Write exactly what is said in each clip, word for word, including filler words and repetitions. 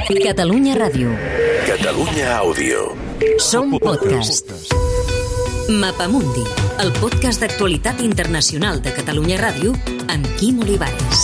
Catalunya Ràdio. Catalunya Àudio. Som podcast. Mapamundi, el podcast d'actualitat internacional de Catalunya Ràdio amb Quim Olivares.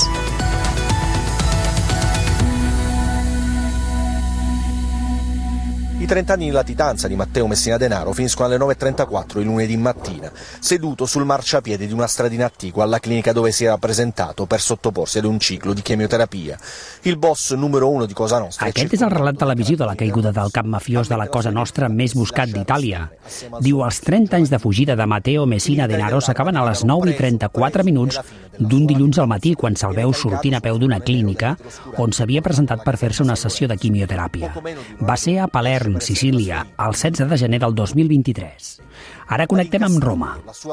I trent'anni di latitanza di Matteo Messina Denaro finiscono alle nove e trentaquattro di lunedì mattina, seduto sul marciapiede di una stradina attigua alla clinica dove si era presentato per sottoporsi ad un ciclo di chemioterapia. Il boss numero uno di Cosa Nostra... Aquest és el relat televisiu de la caiguda del cap mafiós de la Cosa Nostra més buscat d'Itàlia. Diu, els trenta anys de fugida de Matteo Messina Denaro s'acaben a les nou i trenta-quatre minuts d'un dilluns al matí, quan se'l veu sortint a peu d'una clínica on s'havia presentat per fer-se una sessió de quimioteràpia. Va ser a Palerm, Sicília, el setze de gener del dos mil vint-i-tres. Ara connectem amb Roma.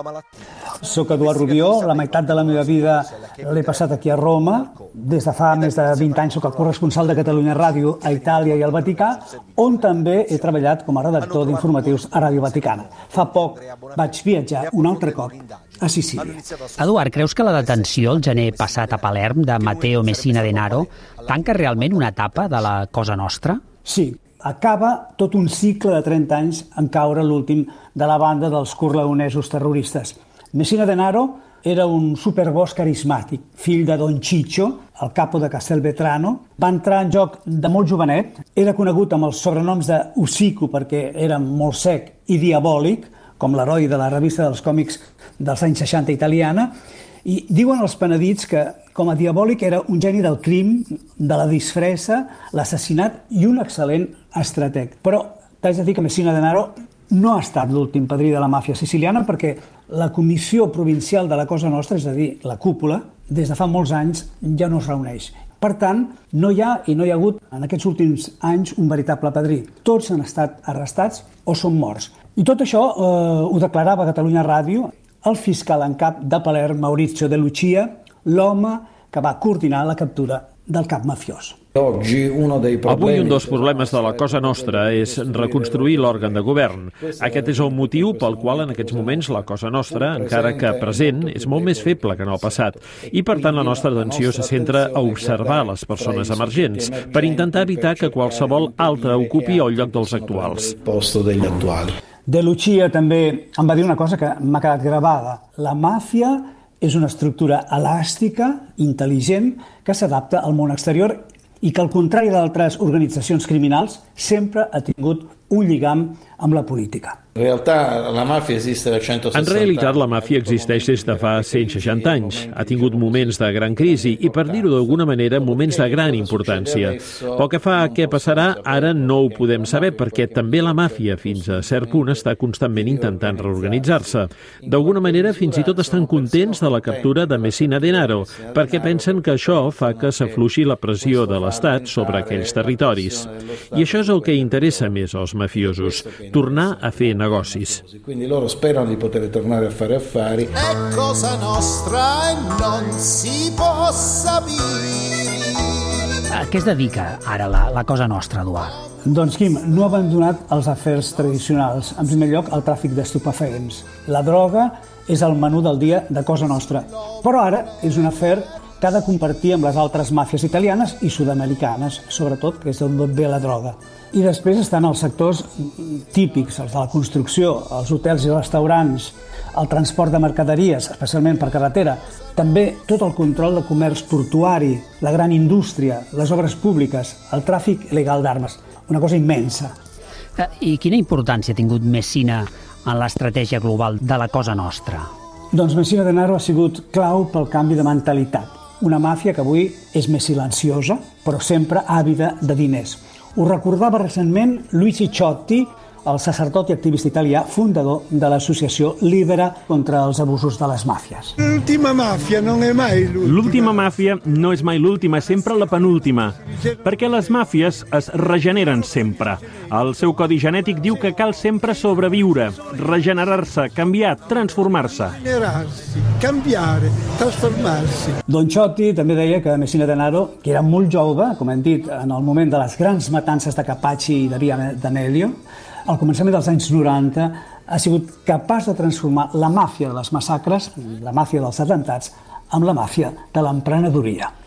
Soc Eduard Rubió, la meitat de la meva vida l'he passat aquí a Roma. Des de fa més de vint anys soc el corresponsal de Catalunya Ràdio a Itàlia i al Vaticà, on també he treballat com a redactor d'informatius a Ràdio Vaticana. Fa poc vaig viatjar un altre cop a Sicília. Eduard, creus que la detenció el gener passat a Palerm de Matteo Messina Denaro tanca realment una etapa de la Cosa Nostra? Sí. Acaba tot un cicle de trenta anys en caure l'últim de la banda dels corleonesos terroristes. Messina Denaro era un superboss carismàtic, fill de Don Ciccio, el capo de Castelvetrano. Va entrar en joc de molt jovenet, era conegut amb els sobrenoms de Usiku perquè era molt sec i diabòlic, com l'heroi de la revista dels còmics dels anys seixanta italiana, i diuen els penedits que, com a diabòlic, era un geni del crim, de la disfressa, l'assassinat i un excel·lent estrateg. Però t'haig de dir que Messina Denaro no ha estat l'últim padrí de la màfia siciliana, perquè la Comissió Provincial de la Cosa Nostra, és a dir, la cúpula, des de fa molts anys ja no es reuneix. Per tant, no hi ha i no hi ha hagut en aquests últims anys un veritable padrí. Tots han estat arrestats o són morts. I tot això eh, ho declarava a Catalunya Ràdio el fiscal en cap de Palerm, Maurizio De Lucia, l'home que va coordinar la captura del cap mafiós. Avui un dels problemes de la Cosa Nostra és reconstruir l'òrgan de govern. Aquest és el motiu pel qual en aquests moments la Cosa Nostra, encara que present, és molt més feble que en el passat. I per tant la nostra atenció se centra a observar les persones emergents per intentar evitar que qualsevol altre ocupi el lloc dels actuals. De Lucia també em va dir una cosa que m'ha quedat gravada. La màfia és una estructura elàstica, intel·ligent, que s'adapta al món exterior i que, al contrari d'altres organitzacions criminals, sempre ha tingut un lligam amb la política. En realitat, la màfia existeix des de fa cent seixanta anys. Ha tingut moments de gran crisi i, per dir-ho d'alguna manera, moments de gran importància. Pel que fa a què passarà, ara no ho podem saber, perquè també la màfia, fins a cert punt, està constantment intentant reorganitzar-se. D'alguna manera, fins i tot estan contents de la captura de Messina Denaro, perquè pensen que això fa que s'afluixi la pressió de l'Estat sobre aquells territoris. I això és el que interessa més als mafiosos, tornar a fer negocis. Quindi loro sperano di poter tornare a fare affari. È cosa nostra e non si può sapere. A què es dedica ara la, la Cosa Nostra, Eduard? Doncs, Quim, no ha abandonat els afers tradicionals. En primer lloc, el tràfic d'estupefaents. La droga és el menú del dia de Cosa Nostra. Però ara és un afer que ha de compartir amb les altres màfies italianes i sud-americanes, sobretot, que és d'on ve la droga. I després estan els sectors típics, els de la construcció, els hotels i restaurants, el transport de mercaderies, especialment per carretera, també tot el control de comerç portuari, la gran indústria, les obres públiques, el tràfic il·legal d'armes, una cosa immensa. I quina importància ha tingut Messina en l'estratègia global de la Cosa Nostra? Doncs Messina Denaro ha sigut clau pel canvi de mentalitat. Una màfia que avui és més silenciosa, però sempre àvida de diners. Ho recordava recentment Luigi Ciotti, el sacerdot i activista italià, fundador de l'associació Libera contra els abusos de les màfies. L'última màfia no és mai l'última. L'última màfia no és mai l'última, és sempre la penúltima, perquè les màfies es regeneren sempre. El seu codi genètic diu que cal sempre sobreviure, regenerar-se, canviar, transformar-se. Regenerar-se, canviare, transformar-se. Don Ciotti també deia que Messina Denaro, que era molt jove, com hem dit, en el moment de les grans matances de Capaci i de Via d'Amelio, al començament dels anys noranta, ha sigut capaç de transformar la màfia de les massacres, la màfia dels atemptats, amb la màfia de l'emprenedoria.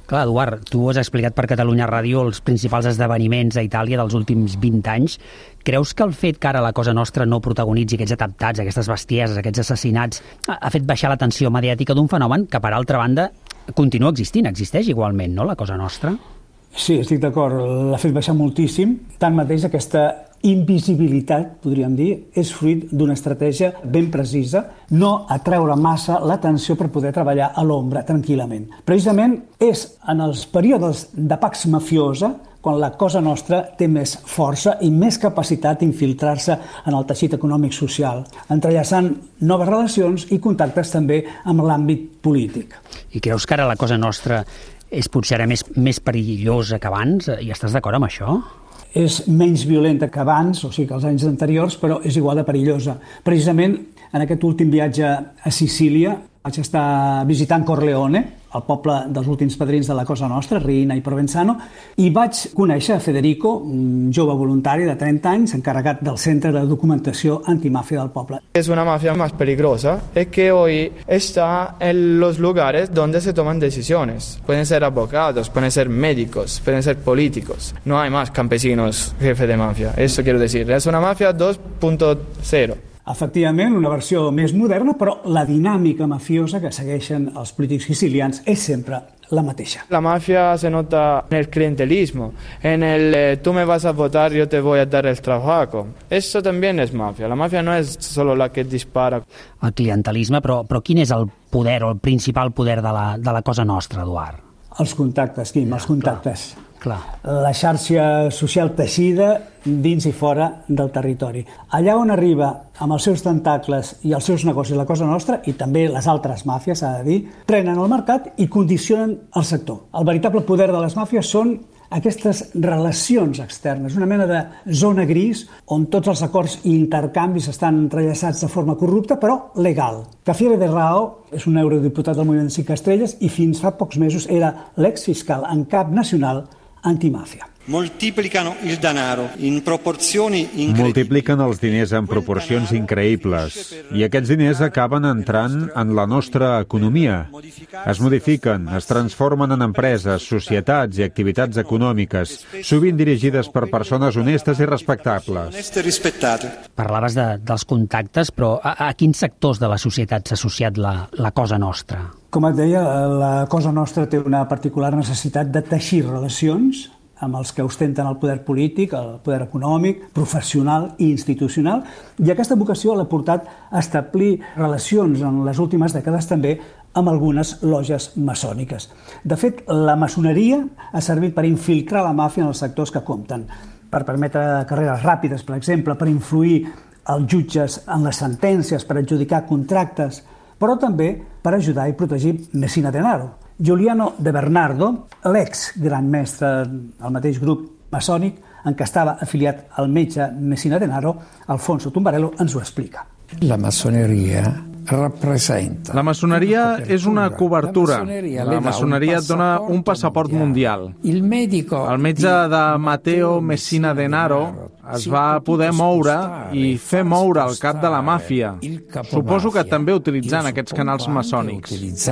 Clar, Eduard, tu has explicat per Catalunya Ràdio els principals esdeveniments a Itàlia dels últims vint anys. Creus que el fet que ara la Cosa Nostra no protagonitzi aquests atemptats, aquestes bestieses, aquests assassinats, ha fet baixar la tensió mediàtica d'un fenomen que, per altra banda, continua existint, existeix igualment, no?, la Cosa Nostra? Sí, estic d'acord, l'ha fet baixar moltíssim. Tanmateix, aquesta invisibilitat, podríem dir, és fruit d'una estratègia ben precisa, no atreure massa l'atenció per poder treballar a l'ombra tranquil·lament. Precisament és en els períodes de pax mafiosa quan la Cosa Nostra té més força i més capacitat d'infiltrar-se en el teixit econòmic-social, entrellaçant noves relacions i contactes també amb l'àmbit polític. I creus que ara la Cosa Nostra és potser ara més, més perillosa que abans? I estàs d'acord amb això? És menys violenta que abans, o sigui que els anys anteriors, però és igual de perillosa. Precisament en aquest últim viatge a Sicília vaig estar visitant Corleone, el poble dels últims padrins de la Cosa Nostra, Riina i Provenzano, i vaig conèixer a Federico, un jove voluntari de trenta anys, encarregat del Centre de Documentació Antimafia del poble. Es una mafia más peligrosa, es que hoy está en los lugares donde se toman decisiones. Pueden ser abogados, pueden ser médicos, pueden ser políticos. No hay más campesinos jefe de mafia, eso quiero decir. Es una mafia dos punto cero. Efectivament, una versió més moderna, però la dinàmica mafiosa que segueixen els polítics sicilians és sempre la mateixa. La mafia se nota en el clientelismo, en el eh, tú me vas a votar, yo te voy a dar el trabajo. Eso también es mafia. La mafia no es solo la que dispara. El clientelisme, però, però quin és el poder o el principal poder de la, de la Cosa Nostra, Eduard? Els contactes, Quim, els contactes. Clar. Clar. La xarxa social teixida dins i fora del territori. Allà on arriba amb els seus tentacles i els seus negocis la Cosa Nostra, i també les altres màfies, s'ha de dir, prenen el mercat i condicionen el sector. El veritable poder de les màfies són aquestes relacions externes, una mena de zona gris on tots els acords i intercanvis estan entrellaçats de forma corrupta, però legal. Cafiere de Rao és un eurodiputat del Moviment cinc Estrelles i fins fa pocs mesos era l'exfiscal en cap nacional antimàfia. Moltiplicano il denaro in proporzioni incredibili. Multipliquen els diners en proporcions increïbles i aquests diners acaben entrant en la nostra economia. Es modifiquen, es transformen en empreses, societats i activitats econòmiques, sovint dirigides per persones honestes i respectables. Parlaves de, dels contactes, però a, a quins sectors de la societat s'ha associat la, la Cosa Nostra? Com et deia, la Cosa Nostra té una particular necessitat de teixir relacions amb els que ostenten el poder polític, el poder econòmic, professional i institucional, i aquesta vocació l'ha portat a establir relacions en les últimes dècades també amb algunes loges maçòniques. De fet, la maçoneria ha servit per infiltrar la màfia en els sectors que compten, per permetre carreres ràpides, per exemple, per influir els jutges en les sentències, per adjudicar contractes, però també per ajudar i protegir Messina Denaro. Giuliano de Bernardo, l'ex gran mestre del mateix grup maçònic en què estava afiliat el metge Messina Denaro, Alfonso Tumbarello, ens ho explica. La maçoneria representa... La maçoneria és una cobertura. La maçoneria et dona un passaport mundial. El metge de Matteo Messina Denaro es va poder moure i fer moure el cap de la màfia. Suposo que també utilitzant aquests canals maçònics.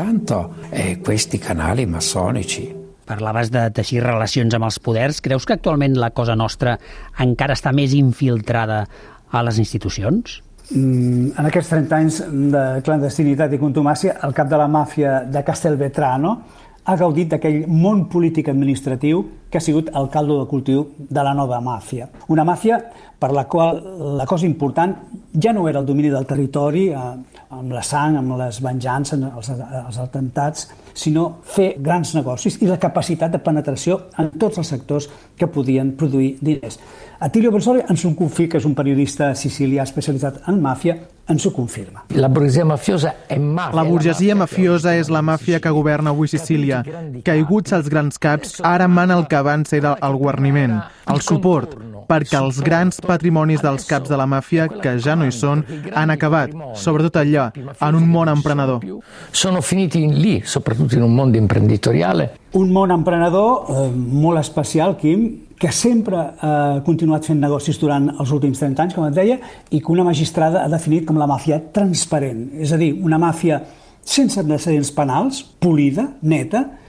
Questi canali maçònici. Parlaves de teixir relacions amb els poders. Creus que actualment la Cosa Nostra encara està més infiltrada a les institucions? En aquests trenta anys de clandestinitat i contumàcia, el cap de la màfia de Castelvetrano ha gaudit d'aquell món polític administratiu que ha sigut el caldo de cultiu de la nova màfia. Una màfia per la qual la cosa important ja no era el domini del territori, amb la sang, amb les venjances, els, els atemptats, sinó fer grans negocis i la capacitat de penetració en tots els sectors que podien produir diners. Attilio Belsoli ens ho confirma, que és un periodista sicilià especialitzat en màfia, ens ho confirma. La burgesia mafiosa è mafia. La burgesia mafiosa és la màfia que governa avui Sicília. Caiguts els grans caps, ara mana el que abans era el guarniment, el suport, perquè els grans patrimonis dels caps de la màfia, que ja no hi són, han acabat, sobretot allà, en un món emprenedor. Sono finiti lì, soprattutto in un mondo imprenditoriale. Un món emprenedor eh, molt especial, Quim, que sempre ha continuat fent negocis durant els últims trenta anys, com et deia, i que una magistrada ha definit com la màfia transparent, és a dir, una màfia sense antecedents penals, polida, neta,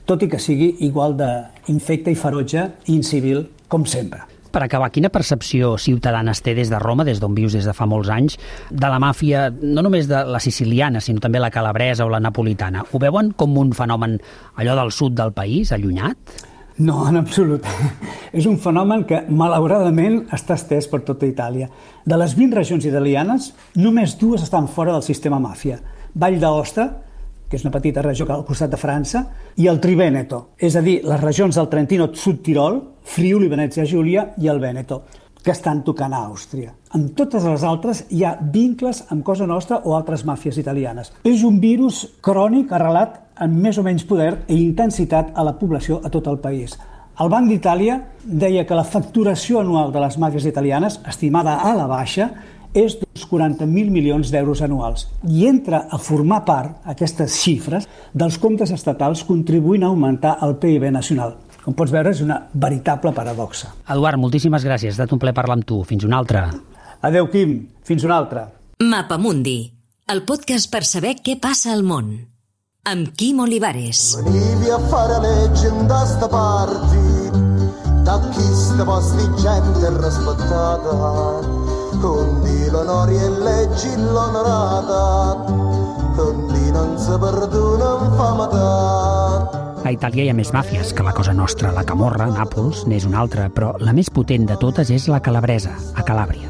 tot i que sigui igual d'infecte i ferotge i incivil com sempre. Per acabar, quina percepció ciutadana es té des de Roma, des d'on vius des de fa molts anys, de la màfia, no només de la siciliana, sinó també la calabresa o la napolitana? Ho veuen com un fenomen allò del sud del país, allunyat? No, en absolut. És un fenomen que, malauradament, està estès per tota Itàlia. De les vint regions italianes, només dues estan fora del sistema màfia. Vall d'Aosta, que és una petita regió al costat de França, i el Triveneto, és a dir, les regions del Trentino Sud Tirol, Friuli, Venezia Giulia i el Vèneto, que estan tocant a Àustria. En totes les altres hi ha vincles amb Cosa Nostra o altres màfies italianes. És un virus crònic arrelat amb més o menys poder i intensitat a la població a tot el país. El Banc d'Itàlia deia que la facturació anual de les màfies italianes, estimada a la baixa, és d'uns quaranta mil milions d'euros anuals i entra a formar part, aquestes xifres, dels comptes estatals contribuint a augmentar el P I B nacional. Com pots veure, és una veritable paradoxa. Eduard, moltíssimes gràcies. Ha estat un plaer parlar amb tu. Fins una altra. Adéu, Quim. Fins una altra. Mapamundi, el podcast per saber què passa al món. Amb Quim Olivares. Venivi a fare legge in sta parti, da chi sta posti gente rispettata. Condi l'onori e leggi l'onorata, condi non si perdona infamata. A Itàlia hi ha més màfies que la Cosa Nostra. La Camorra, Nàpols, n'és una altra, però la més potent de totes és la calabresa, a Calàbria.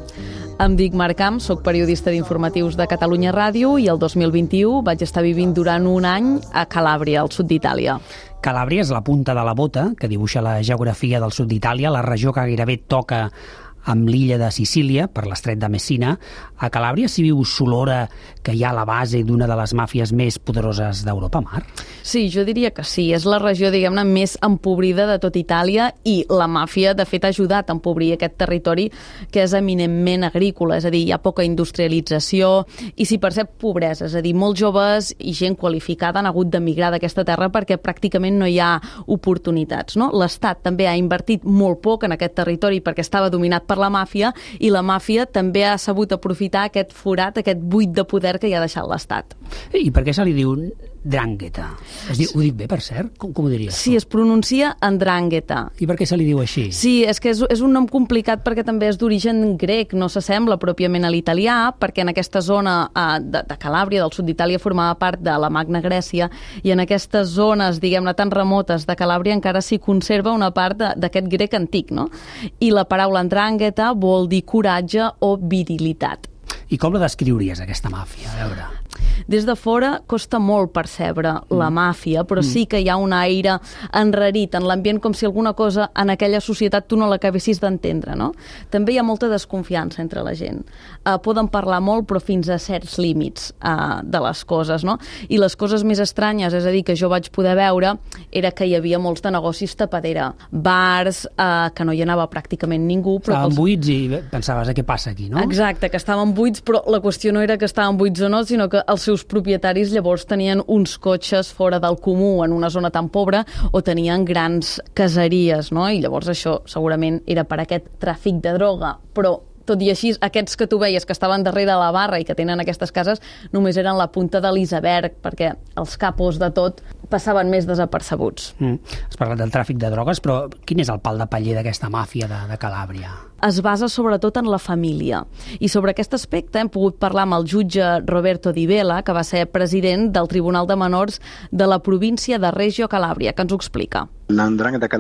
Em dic Marc Camp, soc periodista d'informatius de Catalunya Ràdio i el dos mil vint-i-u vaig estar vivint durant un any a Calàbria, al sud d'Itàlia. Calàbria és la punta de la bota que dibuixa la geografia del sud d'Itàlia, la regió que gairebé toca amb l'illa de Sicília, per l'estret de Messina. A Calàbria s'hi viu solora que hi ha la base d'una de les màfies més poderoses d'Europa, Marc? Sí, jo diria que sí. És la regió, diguem-ne, més empobrida de tot Itàlia i la màfia, de fet, ha ajudat a empobrir aquest territori que és eminentment agrícola, és a dir, hi ha poca industrialització i s'hi percep pobresa, és a dir, molts joves i gent qualificada han hagut d'emigrar d'aquesta terra perquè pràcticament no hi ha oportunitats, no? L'Estat també ha invertit molt poc en aquest territori perquè estava dominat per la màfia i la màfia també ha sabut aprofitar aquest forat, aquest buit de poder que hi ha deixat l'Estat. I per què se li diu Ndrangheta? Es diu, ho dic bé, per cert? Com, com ho diries? Sí, es pronuncia Ndrangheta. I per què se li diu així? Sí, és que és, és un nom complicat perquè també és d'origen grec, no s'assembla pròpiament a l'italià, perquè en aquesta zona eh, de, de Calàbria, del sud d'Itàlia, formava part de la Magna Grècia, i en aquestes zones, diguem-ne, tan remotes de Calàbria encara s'hi conserva una part d'aquest grec antic, no? I la paraula Ndrangheta vol dir coratge o virilitat. I com la descriuries, aquesta màfia? A veure... Des de fora costa molt percebre la màfia, però sí que hi ha un aire enrarit en l'ambient, com si alguna cosa en aquella societat tu no l'acabessis d'entendre, no? També hi ha molta desconfiança entre la gent. Uh, poden parlar molt, però fins a certs límits uh, de les coses, no? I les coses més estranyes, és a dir, que jo vaig poder veure, era que hi havia molts de negocis tapadera. Bars, uh, que no hi anava pràcticament ningú. Però estaven els... buits i pensaves, eh, què passa aquí, no? Exacte, que estaven buits, però la qüestió no era que estaven buits o no, sinó que els seus propietaris llavors tenien uns cotxes fora del comú en una zona tan pobra o tenien grans caseries, no? I llavors això segurament era per aquest tràfic de droga, però tot i així, aquests que tu veies que estaven darrere la barra i que tenen aquestes cases només eren la punta de l'iceberg, perquè els capos de tot passaven més desapercebuts. Mm. Has parlat del tràfic de drogues, però quin és el pal de paller d'aquesta màfia de, de Calàbria? Es basa sobretot en la família. I sobre aquest aspecte hem pogut parlar amb el jutge Roberto Di Vela, que va ser president del Tribunal de Menors de la província de Reggio Calàbria, que ens ho explica. La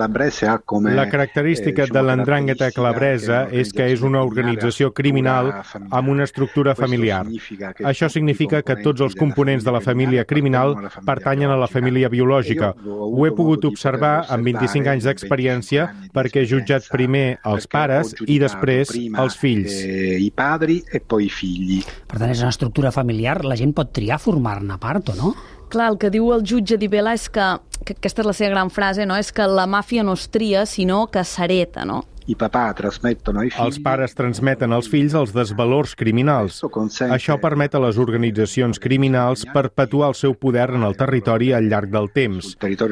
característica de l'Ndrangheta calabresa és que és una organització criminal amb una estructura familiar. Això significa que tots els components de la família criminal pertanyen a la família biològica. Ho he pogut observar amb vint-i-cinc anys d'experiència perquè he jutjat primer els pares i després els fills. Per tant, és una estructura familiar, la gent pot triar formar-ne part o no? Clar, el que diu el jutge Di Vela és que, que aquesta és la seva gran frase, no? És que la màfia no es tria, sinó que s'hereta, no? Els pares transmeten als fills els desvalors criminals. Això permet a les organitzacions criminals perpetuar el seu poder en el territori al llarg del temps.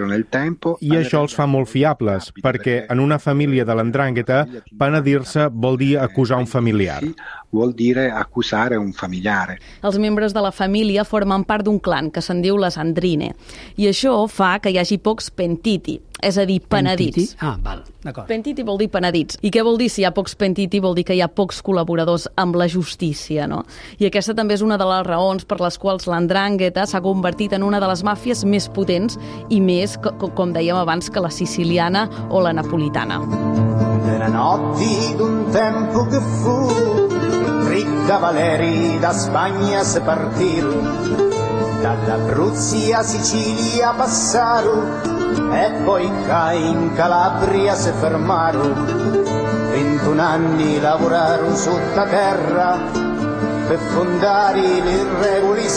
I això els fa molt fiables, perquè en una família de l'Ndrangheta, penedir-se vol dir acusar un familiar. Vuol dire accusare un familiare. Els membres de la família formen part d'un clan que se'n diu les Andrine, i això fa que hi hagi pocs pentiti, és a dir, penedits. Pentiti? Ah, val, d'acord. Pentiti vol dir penedits. I què vol dir si hi ha pocs pentiti? Vol dir que hi ha pocs col·laboradors amb la justícia, no? I aquesta també és una de les raons per les quals l'Ndrangheta s'ha convertit en una de les màfies més potents i més, com dèiem abans, que la siciliana o la napolitana. Nelle notti d'un tempo che fu tre cavalieri da Spagna se partirono, dall'Abruzzi a Sicilia passarono e poi in Calabria se fermarono. ventuno anni lavorarono sottoterra per fondare le regole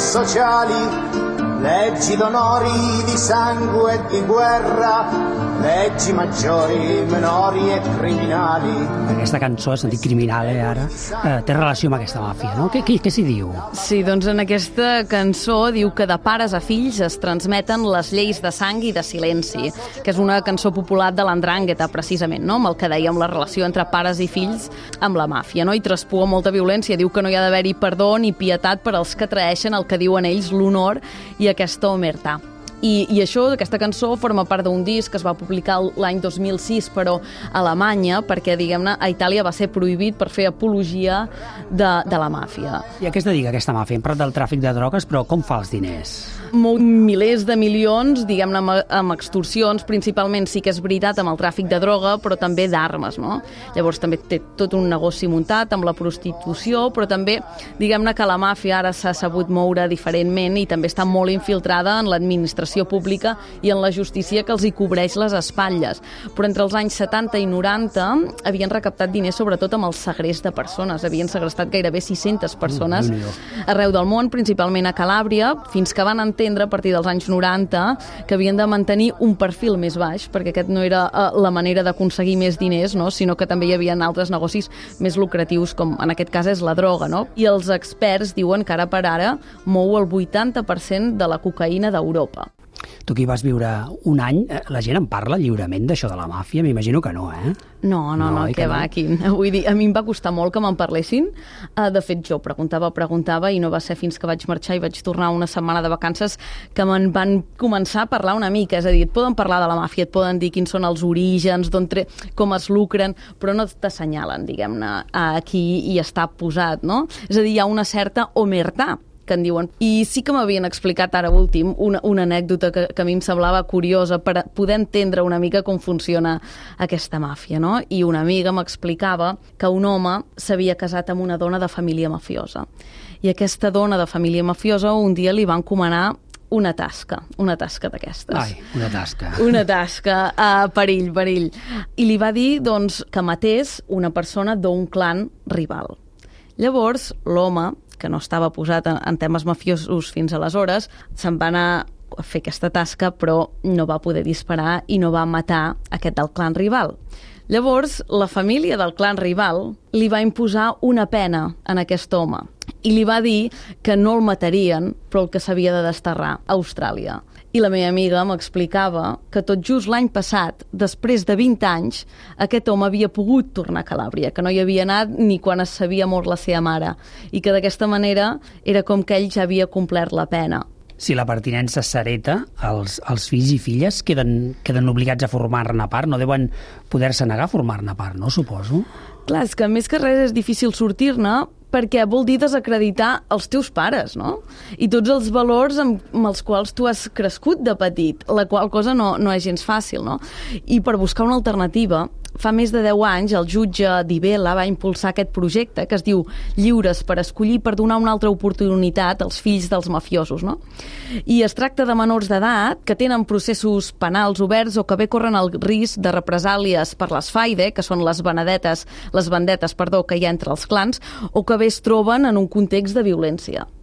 sociali, leggi d'onori, di sangue e di guerra, leggi maggiori, minori e criminali. Aquesta cançó, és sentit criminal, eh, ara, eh, té relació amb aquesta màfia, no? Què, què, què s'hi diu? Sí, doncs en aquesta cançó diu que de pares a fills es transmeten les lleis de sang i de silenci, que és una cançó popular de l'Ndrangheta, precisament, no? Amb el que dèiem, la relació entre pares i fills amb la màfia, no? I traspua molta violència, diu que no hi ha d'haver-hi perdó ni pietat per als que traeixen el que diuen ells l'honor i aquesta omertà. I, i això, aquesta cançó, forma part d'un disc que es va publicar l'any dos mil sis, però a Alemanya, perquè, diguem-ne, a Itàlia va ser prohibit per fer apologia de, de la màfia. I a què es dedica aquesta màfia? Hem parlat del tràfic de drogues, però com fa els diners? Molt, milers de milions, diguem-ne, amb, amb extorsions, principalment sí que és veritat amb el tràfic de droga, però també d'armes, no? Llavors també té tot un negoci muntat amb la prostitució, però també, diguem-ne, que la màfia ara s'ha sabut moure diferentment i també està molt infiltrada en l'administració pública i en la justícia que els hi cobreix les espatlles. Però entre els anys setanta i noranta havien recaptat diners sobretot amb el segrest de persones. Havien segrestat gairebé sis-centes persones arreu del món, principalment a Calàbria, fins que van entendre a partir dels anys noranta que havien de mantenir un perfil més baix, perquè aquest no era uh, la manera d'aconseguir més diners, no? Sinó que també hi havia altres negocis més lucratius, com en aquest cas és la droga, no? I els experts diuen que ara per ara mou el vuitanta per cent de la cocaïna d'Europa. Tu que hi vas viure un any, la gent en parla lliurement d'això de la màfia? M'imagino que no, eh? No, no, no, no que va, aquí. Vull dir, a mi em va costar molt que me'n parlessin. De fet, jo preguntava, preguntava, i no va ser fins que vaig marxar i vaig tornar una setmana de vacances que me'n van començar a parlar una mica. És a dir, et poden parlar de la màfia, et poden dir quins són els orígens, d'on tre... com es lucren, però no t'assenyalen, diguem-ne, aquí i està posat, no? És a dir, hi ha una certa omertà, que en diuen. I sí que m'havien explicat ara últim una, una anècdota que, que a mi em semblava curiosa per poder entendre una mica com funciona aquesta màfia, no? I una amiga m'explicava que un home s'havia casat amb una dona de família mafiosa. I aquesta dona de família mafiosa un dia li va encomanar una tasca, una tasca d'aquestes. Ai, una tasca. Una tasca, uh, perill, perill. I li va dir, doncs, que matés una persona d'un clan rival. Llavors, l'home, que no estava posat en, en temes mafiosos fins aleshores, se'n va anar a fer aquesta tasca, però no va poder disparar i no va matar aquest del clan rival. Llavors, la família del clan rival li va imposar una pena en aquest home i li va dir que no el matarien, però el que s'havia de desterrar a Austràlia. I la meva amiga m'explicava que tot just l'any passat, després de vint anys, aquest home havia pogut tornar a Calàbria, que no hi havia anat ni quan es sabia mort la seva mare, i que d'aquesta manera era com que ell ja havia complert la pena. Si la pertinença s'hereta, els, els fills i filles queden, queden obligats a formar-ne part, no deuen poder-se negar a formar-ne part, no, suposo? Clar, és que més que res és difícil sortir-ne, perquè vol dir desacreditar els teus pares, no? I tots els valors amb, amb els quals tu has crescut de petit, la qual cosa no, no és gens fàcil, no? I per buscar una alternativa, fa més de deu anys el jutge Di Vella va impulsar aquest projecte que es diu Lliures per escollir, per donar una altra oportunitat als fills dels mafiosos, no? I es tracta de menors d'edat que tenen processos penals oberts o que bé corren el risc de represàlies per les faide, que són les vendetes, les vendetes, perdó, que hi ha entre els clans, o que bé es troben en un context de violència.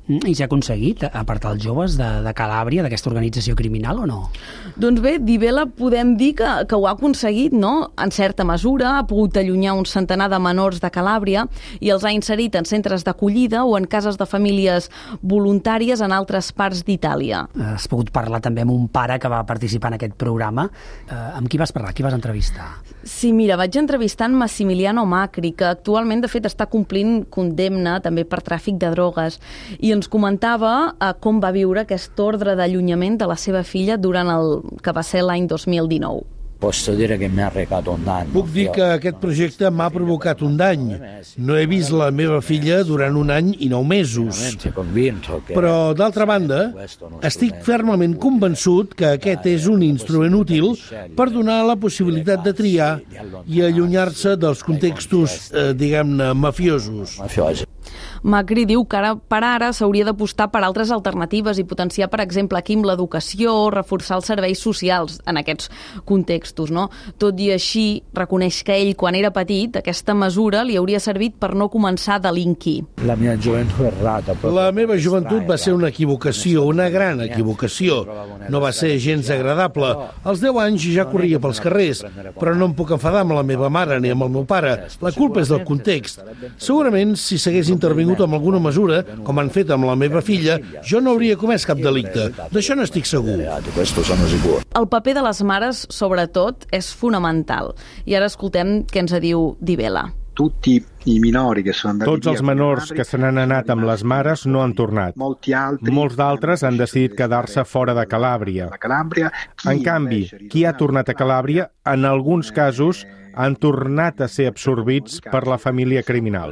I s'ha aconseguit apartar els joves de, de Calàbria, d'aquesta organització criminal, o no? Doncs bé, Di Vela podem dir que, que ho ha aconseguit, no? En certa mesura, ha pogut allunyar un centenar de menors de Calàbria i els ha inserit en centres d'acollida o en cases de famílies voluntàries en altres parts d'Itàlia. Has pogut parlar també amb un pare que va participar en aquest programa. Eh, amb qui vas parlar? Qui vas entrevistar? Sí, mira, vaig entrevistar en Massimiliano Macri, que actualment, de fet, està complint condemna també per tràfic de drogues, i ens comentava eh, com va viure aquest ordre d'allunyament de la seva filla durant el que va ser l'any dos mil dinou. Posso dire che mi ha recato un danno. Puc dir que aquest projecte m'ha provocat un dany. No he vist la meva filla durant un any i nou mesos. Però, d'altra banda, estic fermament convençut que aquest és un instrument útil per donar la possibilitat de triar i allunyar-se dels contextos, eh, diguem-ne, mafiosos. Macri diu que ara per ara s'hauria d'apostar per altres alternatives i potenciar, per exemple, aquí amb l'educació o reforçar els serveis socials en aquests contextos, no? Tot i així, reconeix que ell, quan era petit, aquesta mesura li hauria servit per no començar a delinquir. La meva joventut errata. La meva joventut va ser una equivocació, una gran equivocació. No va ser gens agradable. Als deu anys ja corria pels carrers, però no em puc enfadar amb la meva mare ni amb el meu pare. La culpa és del context. Segurament, si s'hagués intervingut amb alguna mesura, com han fet amb la meva filla, jo no hauria comès cap delicte. D'això n'estic segur. El paper de les mares, sobretot, és fonamental. I ara escoltem què ens diu Di Vela. Tutti i minori que sono andati Tots els menors que se n'han anat amb les mares no han tornat. Molts d'altres han decidit quedar-se fora de Calàbria. En canvi, qui ha tornat a Calàbria, en alguns casos, han tornat a ser absorbits per la família criminal.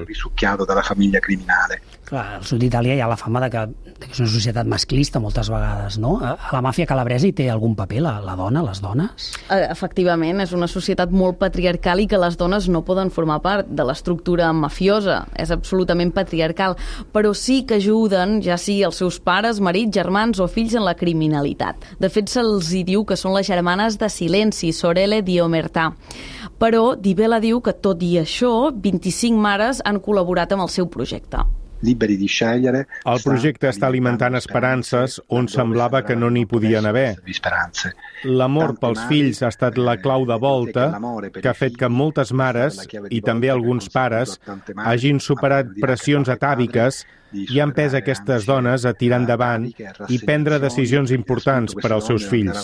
Clar, al sud d'Itàlia hi ha la fama de que, de que és una societat masclista moltes vegades, no? A la màfia calabresa hi té algun paper, la, la dona, les dones? Efectivament, és una societat molt patriarcal i que les dones no poden formar part de l'estructura mafiosa. És absolutament patriarcal, però sí que ajuden, ja sigui els seus pares, marits, germans o fills en la criminalitat. De fet, se'ls hi diu que són les germanes de silenci, sorelle di omertà. Però Di Vela diu que, tot i això, vint-i-cinc mares han col·laborat amb el seu projecte. El projecte està alimentant esperances on semblava que no n'hi podien haver. L'amor pels fills ha estat la clau de volta que ha fet que moltes mares, i també alguns pares, hagin superat pressions atàviques i han empès aquestes dones a tirar endavant i prendre decisions importants per als seus fills.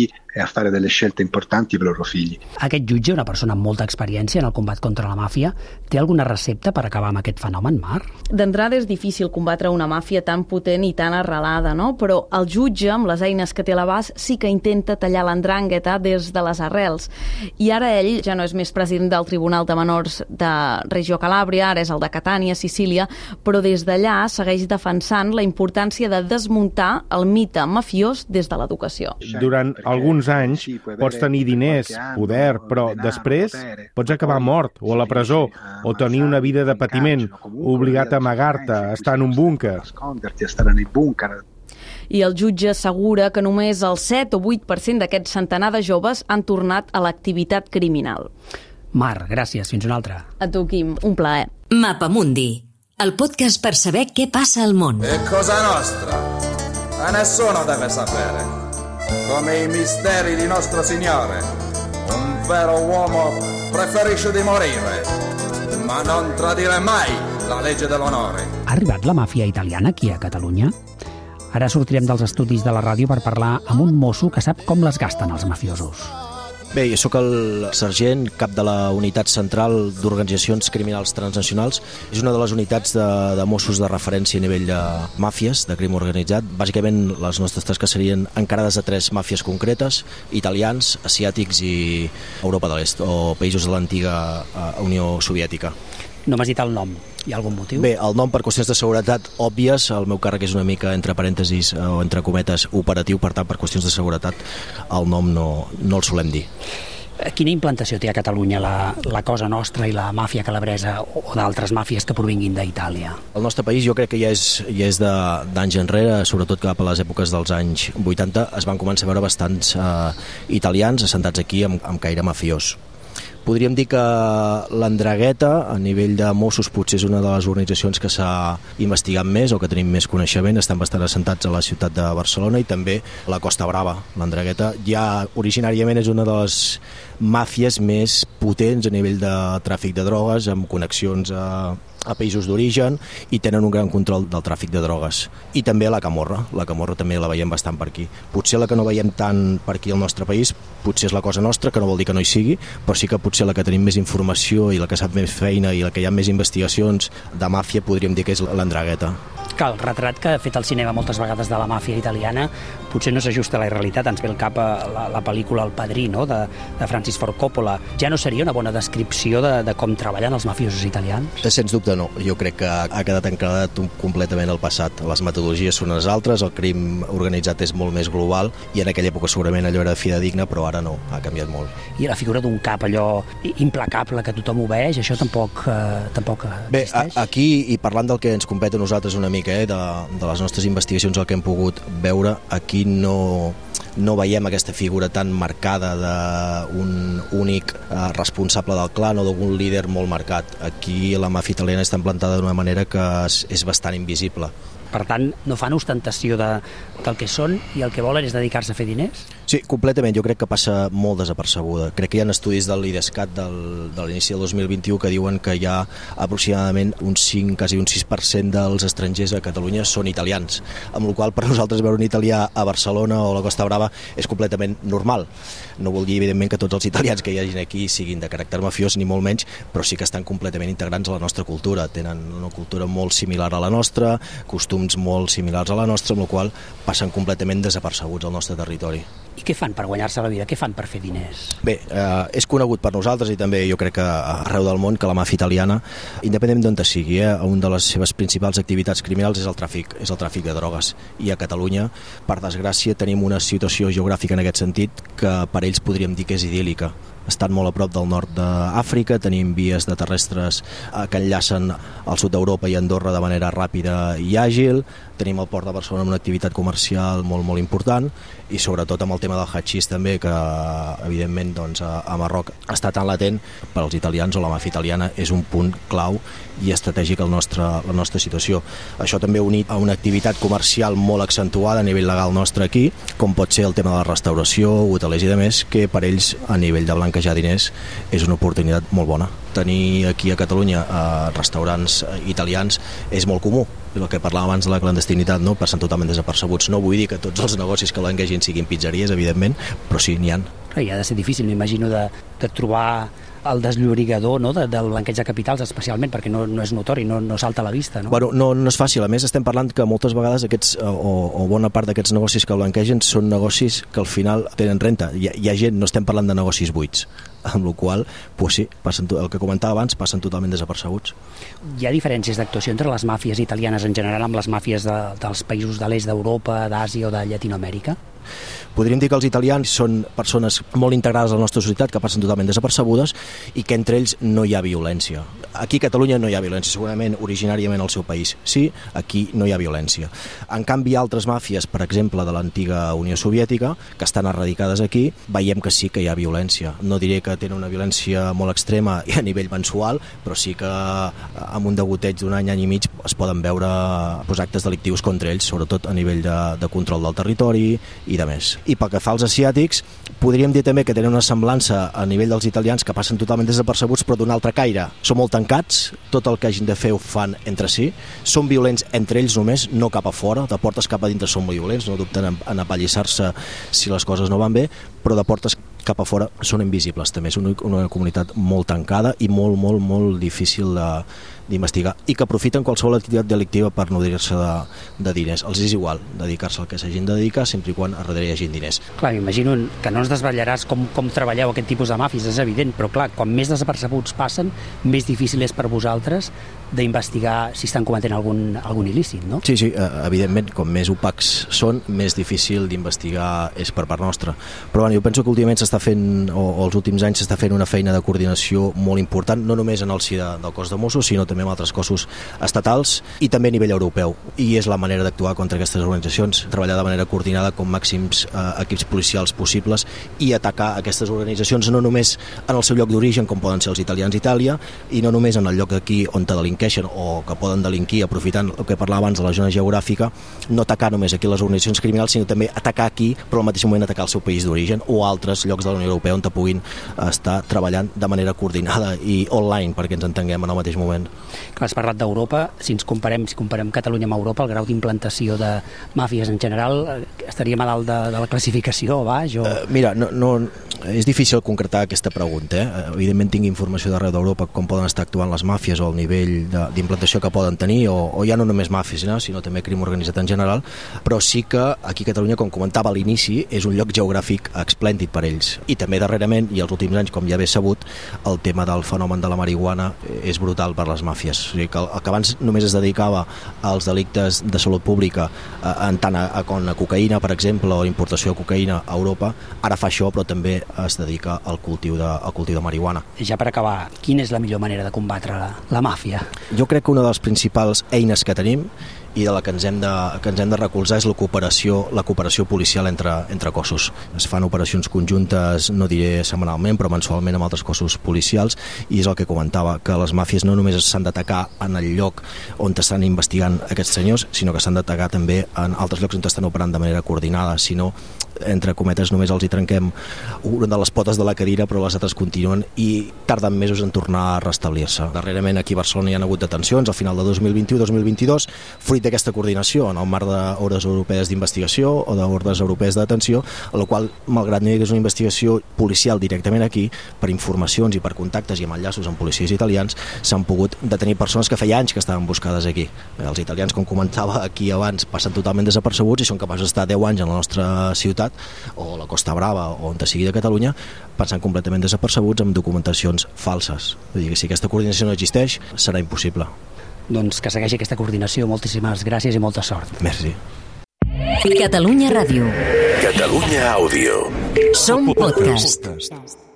Aquest jutge, una persona amb molta experiència en el combat contra la màfia, té alguna recepta per acabar amb aquest fenomen, Mar? D'entrada és difícil combatre una màfia tan potent i tan arrelada, no? Però el jutge, amb les eines que té a l'abast, sí que intenta tallar l'andràngueta des de les arrels. I ara ell ja no és més president del Tribunal de Menors de Reggio Calàbria, ara és el de Catània, Sicília, però des d'allà segueix defensant la importància de desmuntar el mite mafiós des de l'educació. Durant alguns anys pots tenir diners, poder, però després pots acabar mort o a la presó o tenir una vida de patiment, obligat a amagar-te, a estar en un búnquer. I el jutge assegura que només el set o vuit per cent d'aquests centenar de joves han tornat a l'activitat criminal. Mar, gràcies. Fins una altra. A tu, Quim. Un plaer. Mapamundi, el podcast per saber què passa al món. È cosa nostra. A nessuno deve sapere. Come i misteri di nostro Signore. Un vero uomo preferisce di morire, ma non tradire mai la legge dell'onore. Ha arribat la màfia italiana aquí a Catalunya? Ara sortirem dels estudis de la ràdio per parlar amb un mosso que sap com les gasten els mafiosos. Bé, jo sóc el sergent, cap de la Unitat Central d'Organitzacions Criminals Transnacionals. És una de les unitats de, de Mossos de referència a nivell de màfies, de crim organitzat. Bàsicament, les nostres tasques serien encarades a tres màfies concretes: italians, asiàtics i Europa de l'Est, o països de l'antiga Unió Soviètica. No m'has dit el nom. Hi ha algun motiu? Bé, el nom per qüestions de seguretat òbvies. El meu càrrec és una mica, entre parèntesis o entre cometes, operatiu, per tant, per qüestions de seguretat el nom no, no el solem dir. Quina implantació té a Catalunya la, la Cosa Nostra i la màfia calabresa o d'altres màfies que provinguin d'Itàlia? El nostre país jo crec que ja és, ja és d'anys enrere, sobretot cap a les èpoques dels anys vuitanta, es van començar a veure bastants eh, italians assentats aquí amb, amb caire mafiós. Podríem dir que l'Andregueta, a nivell de Mossos, potser és una de les organitzacions que s'ha investigat més o que tenim més coneixement, estan bastant assentats a la ciutat de Barcelona, i també la Costa Brava. L'Andregueta ja originàriament és una de les màfies més potents a nivell de tràfic de drogues, amb connexions a, a països d'origen, i tenen un gran control del tràfic de drogues. I també la Camorra, la Camorra també la veiem bastant per aquí. Potser la que no veiem tant per aquí al nostre país, potser és la Cosa Nostra, que no vol dir que no hi sigui, però sí que potser la que tenim més informació i la que sap més feina i la que hi ha més investigacions de màfia podríem dir que és l'Andregueta. Que el retrat que ha fet el cinema moltes vegades de la màfia italiana potser no s'ajusta a la realitat. Ens ve al cap la, la pel·lícula El Padrí, no?, de, de Francis Ford Coppola. Ja no seria una bona descripció de, de com treballen els mafiosos italians? Sens dubte no. Jo crec que ha quedat encarat completament al passat. Les metodologies són unes altres, el crim organitzat és molt més global, i en aquella època segurament allò era fidedigna, però ara no, ha canviat molt. I la figura d'un cap allò implacable que tothom obeeix, això tampoc, eh, tampoc existeix? Bé, a, aquí, i parlant del que ens competa a nosaltres una mica, eh, de, de les nostres investigacions, el que hem pogut veure, aquí no, no veiem aquesta figura tan marcada d'un únic eh, responsable del clan o d'algun líder molt marcat. Aquí la màfia italiana està implantada d'una manera que és, és bastant invisible. Per tant, no fan ostentació de, del que són, i el que volen és dedicar-se a fer diners? Sí, completament. Jo crec que passa molt desapercebuda. Crec que hi ha estudis del l'IDESCAT del, de l'inici del dos mil vint-i-u que diuen que hi ha aproximadament un cinc, quasi un sis per cent dels estrangers a Catalunya són italians, amb la qual cosa per nosaltres veure un italià a Barcelona o a la Costa Brava és completament normal. No vol dir, evidentment, que tots els italians que hi hagin aquí siguin de caràcter mafiós, ni molt menys, però sí que estan completament integrants a la nostra cultura. Tenen una cultura molt similar a la nostra, costums molt similars a la nostra, amb la qual passen completament desapercebuts al nostre territori. I què fan per guanyar-se la vida? Què fan per fer diners? Bé, eh, és conegut per nosaltres i també jo crec que arreu del món que la màfia italiana, independentment d'on sigui, eh, una de les seves principals activitats criminals és el tràfic, és el tràfic de drogues. I a Catalunya, per desgràcia, tenim una situació geogràfica en aquest sentit que per ells podríem dir que és idíl·lica. Estan molt a prop del nord d'Àfrica, tenim vies de terrestres que enllacen al sud d'Europa i Andorra de manera ràpida i àgil, tenim el port de Barcelona amb una activitat comercial molt, molt important, i sobretot amb el tema del hatxís també, que evidentment doncs, a, a Marroc està tan latent. Per als italians o la màfia italiana és un punt clau i estratègic al nostre, la nostra situació. Això també unit a una activitat comercial molt accentuada a nivell legal nostre aquí, com pot ser el tema de la restauració, hotelers i demés, que per ells a nivell de blanquejar diners és una oportunitat molt bona. Tenir aquí a Catalunya eh, restaurants italians és molt comú. El que parlàvem abans de la clandestinitat, no? Passen totalment desapercebuts. No vull dir que tots els negocis que blanquegin siguin pizzeries, evidentment, però sí, n'hi ha. I ha de ser difícil, m'imagino, de, de trobar el desllorigador, no?, de, del blanqueig de capitals, especialment, perquè no, no és notori, no, no salta a la vista, no? Bueno, no, no és fàcil. A més, estem parlant que moltes vegades aquests, o, o bona part d'aquests negocis que blanquegen són negocis que al final tenen renta. Hi ha, hi ha gent, no estem parlant de negocis buits, amb la qual pues sí, passen, el que comentava abans, passen totalment desapercebuts. Hi ha diferències d'actuació entre les màfies italianes en general amb les màfies de, dels països de l'est d'Europa, d'Àsia o de Llatinoamèrica? Podríem dir que els italians són persones molt integrades a la nostra societat, que passen totalment desapercebudes, i que entre ells no hi ha violència. Aquí a Catalunya no hi ha violència, segurament originàriament al seu país sí, aquí no hi ha violència. En canvi, altres màfies, per exemple de l'antiga Unió Soviètica, que estan erradicades aquí, veiem que sí que hi ha violència. No diré que tenen una violència molt extrema a nivell mensual, però sí que amb un degoteig d'un any, any i mig es poden veure pues, actes delictius contra ells, sobretot a nivell de, de control del territori i de més. I pel que fa als asiàtics, podríem dir també que tenen una semblança a nivell dels italians, que passen totalment desapercebuts, però d'un altre caire. Són molt tancats, tot el que hagin de fer ho fan entre si, són violents entre ells només, no cap a fora, de portes cap a dintre són molt violents, no dubten en, en apallissar-se si les coses no van bé, però de portes cap a fora són invisibles també. És una, una comunitat molt tancada i molt, molt, molt difícil de, d'investigar, i que aprofiten qualsevol activitat delictiva per nodrir-se de, de diners. Els és igual dedicar-se al que s'hagin de dedicar, sempre i quan a darrere hi hagin diners. Clar, m'imagino que no ens desvetllaràs com, com treballeu aquest tipus de màfies, és evident, però clar, quan més desapercebuts passen, més difícil és per vosaltres d'investigar si estan cometent algun, algun il·lícit, no? Sí, sí, evidentment, com més opacs són, més difícil d'investigar és per part nostra. Però bueno, jo penso que últimament s'està fent, o, o els últims anys s'està fent una feina de coordinació molt important, no només en el si de, del cos de Mossos, sinó també també amb altres cossos estatals i també a nivell europeu. I és la manera d'actuar contra aquestes organitzacions, treballar de manera coordinada com màxims eh, equips policials possibles i atacar aquestes organitzacions no només en el seu lloc d'origen, com poden ser els italians d'Itàlia, i no només en el lloc aquí on te delinqueixen o que poden delinquir aprofitant el que parlava abans de la zona geogràfica, no atacar només aquí les organitzacions criminals, sinó també atacar aquí, però al mateix moment atacar el seu país d'origen o altres llocs de la Unió Europea on te puguin estar treballant de manera coordinada i online, perquè ens entenguem en el mateix moment. Que has parlat d'Europa, si ens comparem, si comparem Catalunya amb Europa, el grau d'implantació de màfies en general, estaríem a dalt de, de la classificació, baix? O... Uh, mira, no, no, és difícil concretar aquesta pregunta. Eh? Evidentment tinc informació d'arreu d'Europa com poden estar actuant les màfies o el nivell d'implantació que poden tenir, o, o ja no només màfies, no? sinó també crim organitzat en general, però sí que aquí a Catalunya, com comentava a l'inici, és un lloc geogràfic esplèndid per ells. I també darrerament, i els últims anys, com ja bé sabut, el tema del fenomen de la marihuana és brutal per les màfies. O sigui que el que abans només es dedicava als delictes de salut pública, en tant a, a, a cocaïna, per exemple, o importació de cocaïna a Europa, ara fa això, però també es dedica al cultiu de, al cultiu de marihuana. Ja per acabar, quina és la millor manera de combatre la, la màfia? Jo crec que una de les principals eines que tenim i de la que ens hem de, que ens hem de recolzar és la cooperació, la cooperació policial entre, entre cossos. Es fan operacions conjuntes, no diré setmanalment, però mensualment amb altres cossos policials, i és el que comentava, que les màfies no només s'han d'atacar en el lloc on estan investigant aquests senyors, sinó que s'han d'atacar també en altres llocs on estan operant de manera coordinada, sinó entre cometes només els hi trenquem una de les potes de la cadira, però les altres continuen i tarden mesos en tornar a restablir-se. Darrerament aquí a Barcelona hi ha hagut detencions al final de dos mil vint-i-u dos mil vint-i-dos, fruit d'aquesta coordinació en el marc d'ordres europees d'investigació o d'ordres europees de detenció, a la qual, malgrat no hi hagués una investigació policial directament aquí, per informacions i per contactes i amb enllaços amb policies italians, s'han pogut detenir persones que feia anys que estaven buscades aquí. Els italians, com comentava aquí abans, passen totalment desapercebuts i són capaços d'estar deu anys en la nostra ciutat o la Costa Brava o on sigui de Catalunya, passant completament desapercebuts amb documentacions falses. Vull dir que si aquesta coordinació no existeix, serà impossible. Doncs que segueixi aquesta coordinació. Moltíssimes gràcies i molta sort. Merci. Catalunya Ràdio. Catalunya Àudio. Som podcast.